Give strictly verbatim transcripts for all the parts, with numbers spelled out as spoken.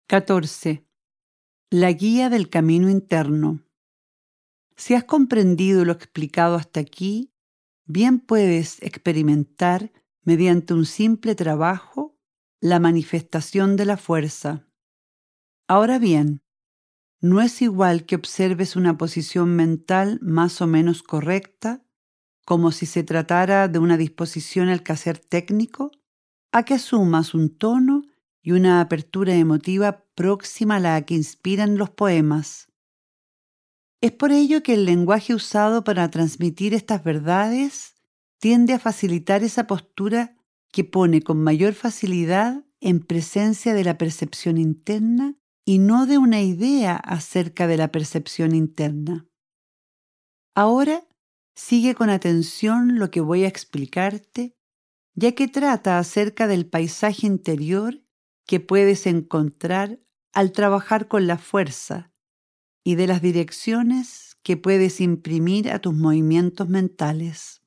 catorce. La guía del camino interno. Si has comprendido lo explicado hasta aquí, bien puedes experimentar, mediante un simple trabajo, la manifestación de la fuerza. Ahora bien, no es igual que observes una posición mental más o menos correcta, como si se tratara de una disposición al quehacer técnico, a que asumas un tono y una apertura emotiva próxima a la que inspiran los poemas. Es por ello que el lenguaje usado para transmitir estas verdades tiende a facilitar esa postura que pone con mayor facilidad en presencia de la percepción interna y no de una idea acerca de la percepción interna. Ahora sigue con atención lo que voy a explicarte, ya que trata acerca del paisaje interior que puedes encontrar al trabajar con la fuerza y de las direcciones que puedes imprimir a tus movimientos mentales.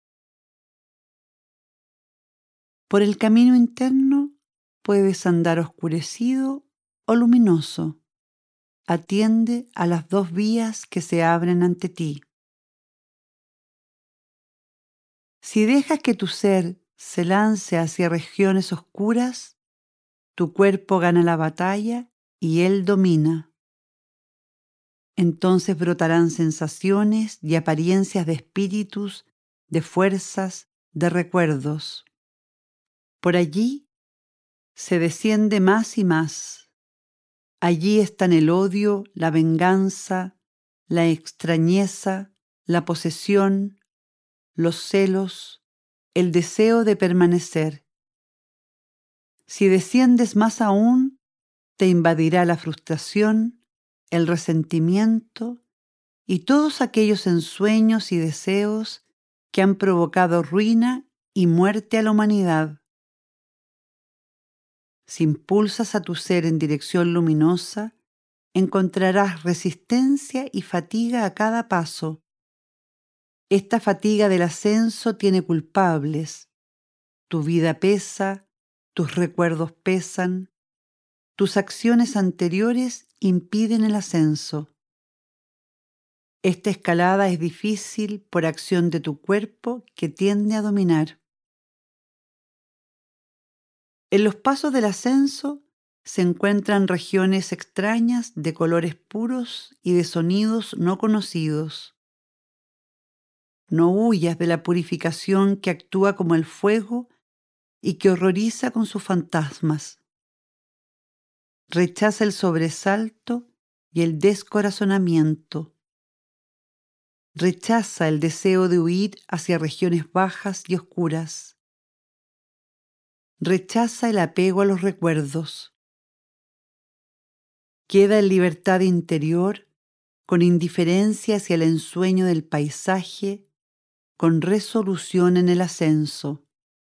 Por el camino interno puedes andar oscurecido o luminoso. Atiende a las dos vías que se abren ante ti. Si dejas que tu ser se lance hacia regiones oscuras, tu cuerpo gana la batalla y él domina. Entonces brotarán sensaciones y apariencias de espíritus, de fuerzas, de recuerdos. Por allí se desciende más y más. Allí están el odio, la venganza, la extrañeza, la posesión, los celos, el deseo de permanecer. Si desciendes más aún, te invadirá la frustración, el resentimiento y todos aquellos ensueños y deseos que han provocado ruina y muerte a la humanidad. Si impulsas a tu ser en dirección luminosa, encontrarás resistencia y fatiga a cada paso. Esta fatiga del ascenso tiene culpables. Tu vida pesa, tus recuerdos pesan, tus acciones anteriores impiden el ascenso. Esta escalada es difícil por acción de tu cuerpo que tiende a dominar. En los pasos del ascenso se encuentran regiones extrañas de colores puros y de sonidos no conocidos. No huyas de la purificación que actúa como el fuego y que horroriza con sus fantasmas. Rechaza el sobresalto y el descorazonamiento. Rechaza el deseo de huir hacia regiones bajas y oscuras. Rechaza el apego a los recuerdos. Queda en libertad interior, con indiferencia hacia el ensueño del paisaje, con resolución en el ascenso.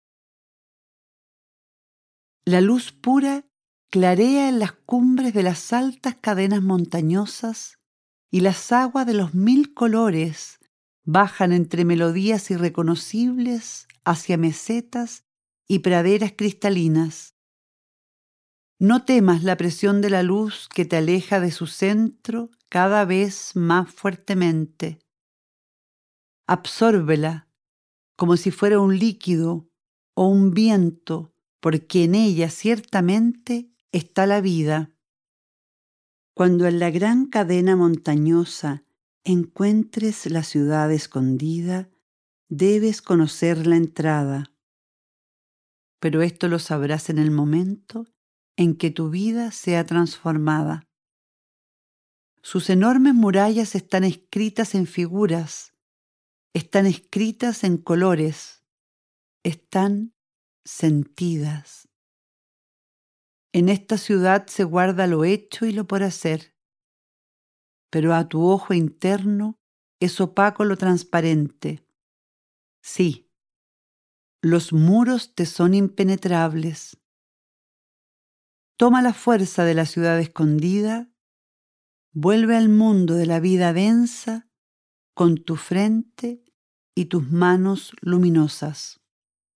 La luz pura clarea en las cumbres de las altas cadenas montañosas y las aguas de los mil colores bajan entre melodías irreconocibles hacia mesetas y praderas cristalinas. No temas la presión de la luz que te aleja de su centro cada vez más fuertemente. Absórbela como si fuera un líquido o un viento, porque en ella ciertamente está la vida. Cuando en la gran cadena montañosa encuentres la ciudad escondida, debes conocer la entrada. Pero esto lo sabrás en el momento en que tu vida sea transformada. Sus enormes murallas están escritas en figuras, están escritas en colores, están sentidas. En esta ciudad se guarda lo hecho y lo por hacer, pero a tu ojo interno es opaco lo transparente. Sí, los muros te son impenetrables. Toma la fuerza de la ciudad escondida, vuelve al mundo de la vida densa con tu frente y tus manos luminosas.